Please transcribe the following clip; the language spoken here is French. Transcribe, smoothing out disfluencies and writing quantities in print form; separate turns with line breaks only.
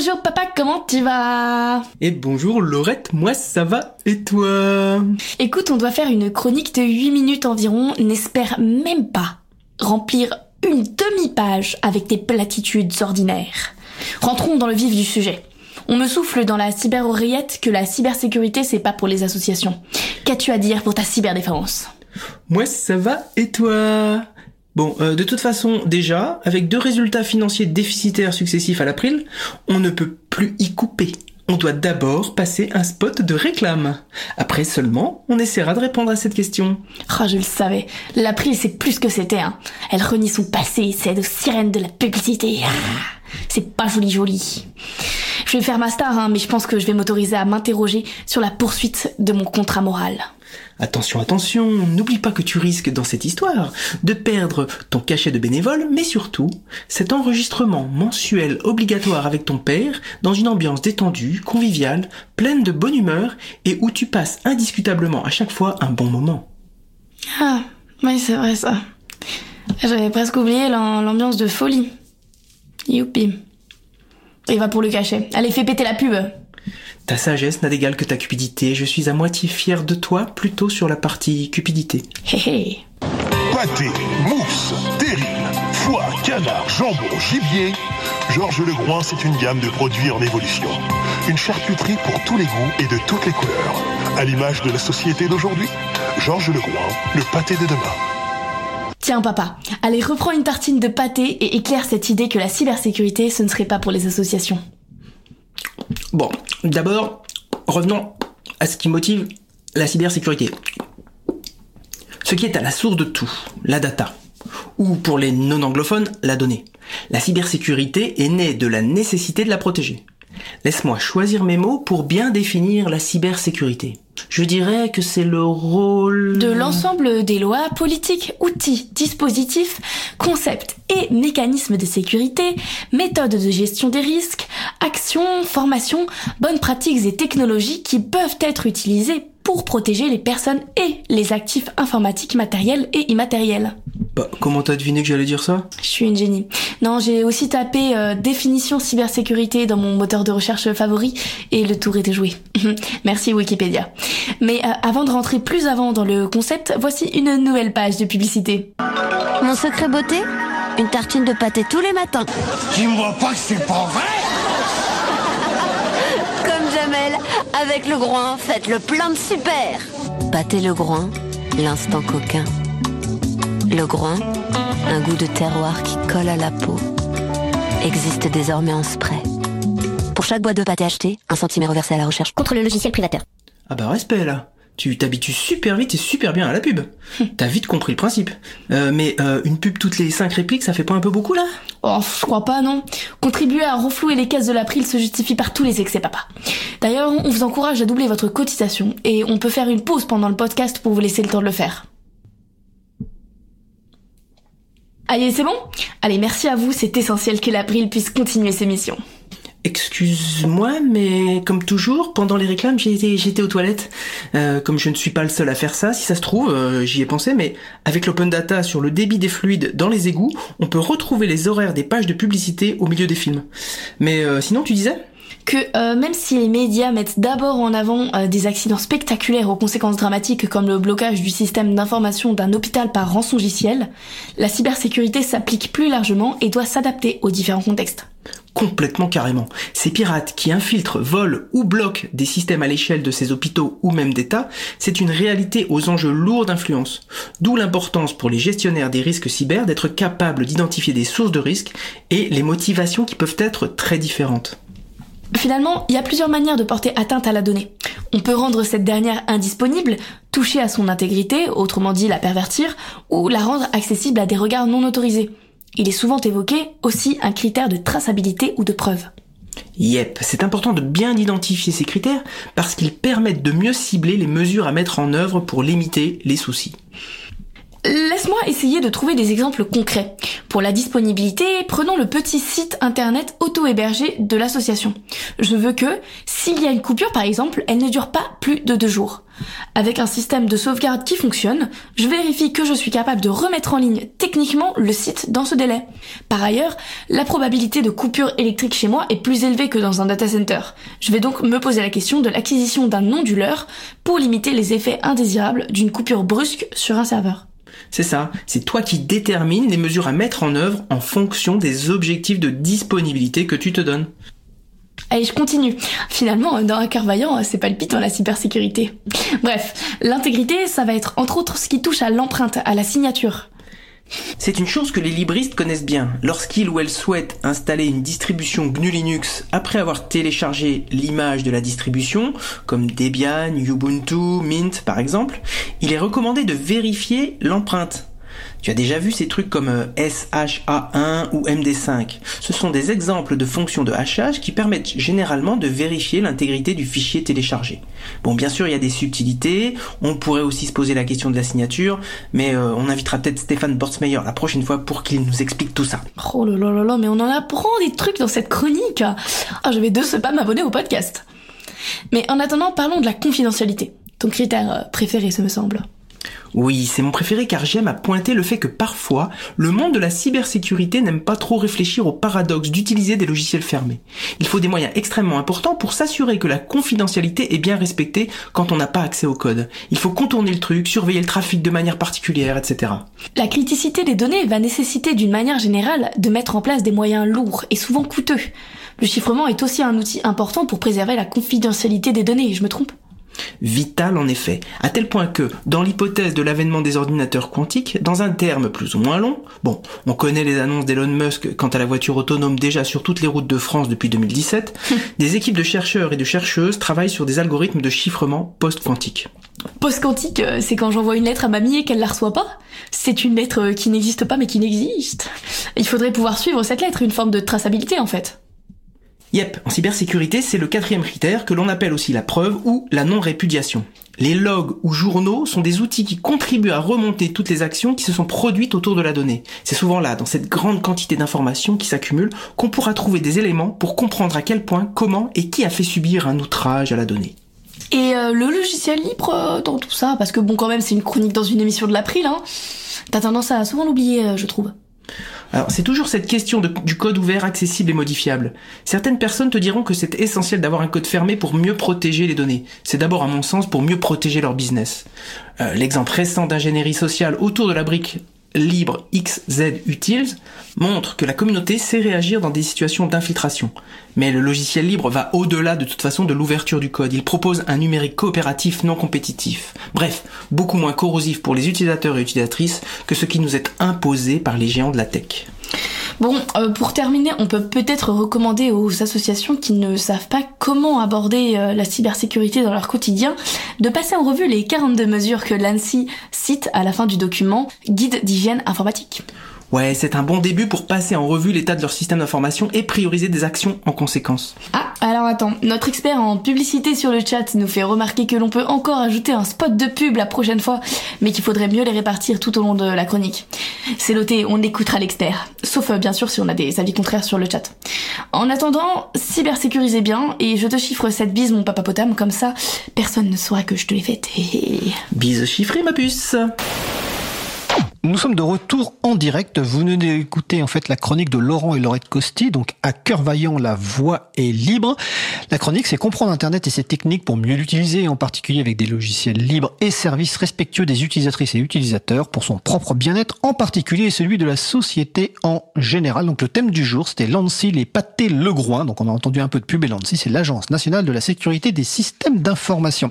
Bonjour papa, comment tu vas?
Et bonjour Laurette, moi ça va et toi?
Écoute, on doit faire une chronique de 8 minutes environ, n'espère même pas remplir une demi-page avec des platitudes ordinaires. Rentrons dans le vif du sujet. On me souffle dans la cyber-oreillette que la cybersécurité c'est pas pour les associations. Qu'as-tu à dire pour ta cyberdéfense?
Moi ça va et toi? Bon, de toute façon, déjà, avec 2 résultats financiers déficitaires successifs à l'April, on ne peut plus y couper. On doit d'abord passer un spot de réclame. Après seulement, on essaiera de répondre à cette question.
Oh, je le savais. L'April, c'est plus que c'était, hein. Elle renie son passé, c'est aux sirènes de la publicité. C'est pas joli. Je vais faire ma star, hein, mais je pense que je vais m'autoriser à m'interroger sur la poursuite de mon contrat moral.
Attention, n'oublie pas que tu risques dans cette histoire de perdre ton cachet de bénévole, mais surtout cet enregistrement mensuel obligatoire avec ton père dans une ambiance détendue, conviviale, pleine de bonne humeur et où tu passes indiscutablement à chaque fois un bon moment.
Ah, oui c'est vrai ça. J'avais presque oublié l'ambiance de folie. Youpi. Et va pour le cachet. Allez, fais péter la pub.
Ta sagesse n'a d'égal que ta cupidité. Je suis à moitié fier de toi, plutôt sur la partie cupidité.
Hé.
Pâté, mousse, terrine, foie, canard, jambon, gibier. Georges Legroin, c'est une gamme de produits en évolution. Une charcuterie pour tous les goûts et de toutes les couleurs. À l'image de la société d'aujourd'hui, Georges Legroin, le pâté de demain.
Tiens papa, allez reprends une tartine de pâté et éclaire cette idée que la cybersécurité ce ne serait pas pour les associations.
Bon, d'abord, revenons à ce qui motive la cybersécurité. Ce qui est à la source de tout, la data. Ou pour les non-anglophones, la donnée. La cybersécurité est née de la nécessité de la protéger. Laisse-moi choisir mes mots pour bien définir la cybersécurité. Je dirais que c'est le rôle...
de l'ensemble des lois, politiques, outils, dispositifs, concepts et mécanismes de sécurité, méthodes de gestion des risques, actions, formations, bonnes pratiques et technologies qui peuvent être utilisées pour protéger les personnes et les actifs informatiques matériels et immatériels.
Bah, comment t'as deviné que j'allais dire ça?
Je suis une génie. Non, j'ai aussi tapé définition cybersécurité dans mon moteur de recherche favori et le tour était joué. Merci Wikipédia. Mais avant de rentrer plus avant dans le concept, voici une nouvelle page de publicité.
Mon secret beauté? Une tartine de pâté tous les matins.
Dis-moi pas que c'est pas vrai!
Comme Jamel, avec le groin, faites le plein de super. Pâté le groin, l'instant coquin. Le groin, un goût de terroir qui colle à la peau, existe désormais en spray. Pour chaque boîte de pâté achetée, 1 centime est reversé à la recherche contre le logiciel privateur.
Ah bah respect là. Tu t'habitues super vite et super bien à la pub. T'as vite compris le principe. Mais une pub toutes les 5 répliques, ça fait pas un peu beaucoup là?
Oh, je crois pas, non. Contribuer à renflouer les caisses de l'April se justifie par tous les excès, papa. D'ailleurs, on vous encourage à doubler votre cotisation et on peut faire une pause pendant le podcast pour vous laisser le temps de le faire. Allez, c'est bon? Allez, merci à vous, c'est essentiel que l'April puisse continuer ses missions.
Excuse-moi, mais comme toujours, pendant les réclames, j'étais aux toilettes. Comme je ne suis pas le seul à faire ça, si ça se trouve, j'y ai pensé, mais avec l'open data sur le débit des fluides dans les égouts, on peut retrouver les horaires des pages de publicité au milieu des films. Mais sinon, tu disais ?
Que même si les médias mettent d'abord en avant des accidents spectaculaires aux conséquences dramatiques comme le blocage du système d'information d'un hôpital par rançongiciel, la cybersécurité s'applique plus largement et doit s'adapter aux différents contextes.
Complètement carrément. Ces pirates qui infiltrent, volent ou bloquent des systèmes à l'échelle de ces hôpitaux ou même d'États, c'est une réalité aux enjeux lourds d'influence. D'où l'importance pour les gestionnaires des risques cyber d'être capables d'identifier des sources de risques et les motivations qui peuvent être très différentes.
Finalement, il y a plusieurs manières de porter atteinte à la donnée. On peut rendre cette dernière indisponible, toucher à son intégrité, autrement dit la pervertir, ou la rendre accessible à des regards non autorisés. Il est souvent évoqué aussi un critère de traçabilité ou de preuve.
Yep, c'est important de bien identifier ces critères parce qu'ils permettent de mieux cibler les mesures à mettre en œuvre pour limiter les soucis.
Laisse-moi essayer de trouver des exemples concrets. Pour la disponibilité, prenons le petit site internet auto-hébergé de l'association. Je veux que, s'il y a une coupure par exemple, elle ne dure pas plus de 2 jours. Avec un système de sauvegarde qui fonctionne, je vérifie que je suis capable de remettre en ligne techniquement le site dans ce délai. Par ailleurs, la probabilité de coupure électrique chez moi est plus élevée que dans un data center. Je vais donc me poser la question de l'acquisition d'un onduleur pour limiter les effets indésirables d'une coupure brusque sur un serveur.
C'est ça, c'est toi qui détermines les mesures à mettre en œuvre en fonction des objectifs de disponibilité que tu te donnes.
Allez, je continue. Finalement, dans un cœur vaillant, c'est palpitant la cybersécurité. Bref, l'intégrité, ça va être entre autres ce qui touche à l'empreinte, à la signature.
C'est une chose que les libristes connaissent bien. Lorsqu'ils ou elles souhaitent installer une distribution GNU Linux après avoir téléchargé l'image de la distribution, comme Debian, Ubuntu, Mint par exemple, il est recommandé de vérifier l'empreinte. Tu as déjà vu ces trucs comme SHA1 ou MD5. Ce sont des exemples de fonctions de hachage qui permettent généralement de vérifier l'intégrité du fichier téléchargé. Bon, bien sûr, il y a des subtilités. On pourrait aussi se poser la question de la signature, mais on invitera peut-être Stéphane Bortsmeyer la prochaine fois pour qu'il nous explique tout ça.
Oh là là là là, mais on en apprend des trucs dans cette chronique. Je vais de ce pas m'abonner au podcast. Mais en attendant, parlons de la confidentialité. Ton critère préféré, ce me semble.
Oui, c'est mon préféré car j'aime à pointer le fait que parfois, le monde de la cybersécurité n'aime pas trop réfléchir au paradoxe d'utiliser des logiciels fermés. Il faut des moyens extrêmement importants pour s'assurer que la confidentialité est bien respectée quand on n'a pas accès au code. Il faut contourner le truc, surveiller le trafic de manière particulière, etc.
La criticité des données va nécessiter d'une manière générale de mettre en place des moyens lourds et souvent coûteux. Le chiffrement est aussi un outil important pour préserver la confidentialité des données, je me trompe ?
Vital en effet, à tel point que, dans l'hypothèse de l'avènement des ordinateurs quantiques, dans un terme plus ou moins long, bon, on connaît les annonces d'Elon Musk quant à la voiture autonome déjà sur toutes les routes de France depuis 2017, des équipes de chercheurs et de chercheuses travaillent sur des algorithmes de chiffrement post-quantique.
Post-quantique, c'est quand j'envoie une lettre à mamie et qu'elle la reçoit pas ? C'est une lettre qui n'existe pas mais qui n'existe. Il faudrait pouvoir suivre cette lettre, une forme de traçabilité en fait.
Yep, en cybersécurité, c'est le 4e critère que l'on appelle aussi la preuve ou la non-répudiation. Les logs ou journaux sont des outils qui contribuent à remonter toutes les actions qui se sont produites autour de la donnée. C'est souvent là, dans cette grande quantité d'informations qui s'accumulent, qu'on pourra trouver des éléments pour comprendre à quel point, comment et qui a fait subir un outrage à la donnée.
Et le logiciel libre dans tout ça, parce que bon quand même c'est une chronique dans une émission de l'April, hein. T'as tendance à souvent l'oublier, je trouve.
Alors, c'est toujours cette question du code ouvert, accessible et modifiable. Certaines personnes te diront que c'est essentiel d'avoir un code fermé pour mieux protéger les données. C'est d'abord, à mon sens, pour mieux protéger leur business. L'exemple récent d'ingénierie sociale autour de la brique libre XZUtils montre que la communauté sait réagir dans des situations d'infiltration. Mais le logiciel libre va au-delà de toute façon de l'ouverture du code. Il propose un numérique coopératif non compétitif. Bref, beaucoup moins corrosif pour les utilisateurs et utilisatrices que ce qui nous est imposé par les géants de la tech.
Bon, pour terminer, on peut peut-être recommander aux associations qui ne savent pas comment aborder la cybersécurité dans leur quotidien de passer en revue les 42 mesures que l'ANSSI cite à la fin du document Guide d'hygiène informatique.
Ouais, c'est un bon début pour passer en revue l'état de leur système d'information et prioriser des actions en conséquence.
Ah, alors attends, notre expert en publicité sur le chat nous fait remarquer que l'on peut encore ajouter un spot de pub la prochaine fois, mais qu'il faudrait mieux les répartir tout au long de la chronique. C'est noté, on écoutera l'expert. Sauf bien sûr si on a des avis contraires sur le chat. En attendant, cybersécurisez bien et je te chiffre cette bise mon papapotame, comme ça personne ne saura que je te l'ai faite.
Bise chiffrée ma puce.
Nous sommes de retour en direct. Vous venez d'écouter en fait la chronique de Laurent et Laurette Costi, donc à cœur vaillant, la voix est libre. La chronique, c'est comprendre Internet et ses techniques pour mieux l'utiliser, en particulier avec des logiciels libres et services respectueux des utilisatrices et utilisateurs pour son propre bien-être, en particulier et celui de la société en général. Donc le thème du jour, c'était l'ANSSI, les pâtés Le Groin. Donc on a entendu un peu de pub et l'ANSSI, c'est l'Agence nationale de la sécurité des systèmes d'information.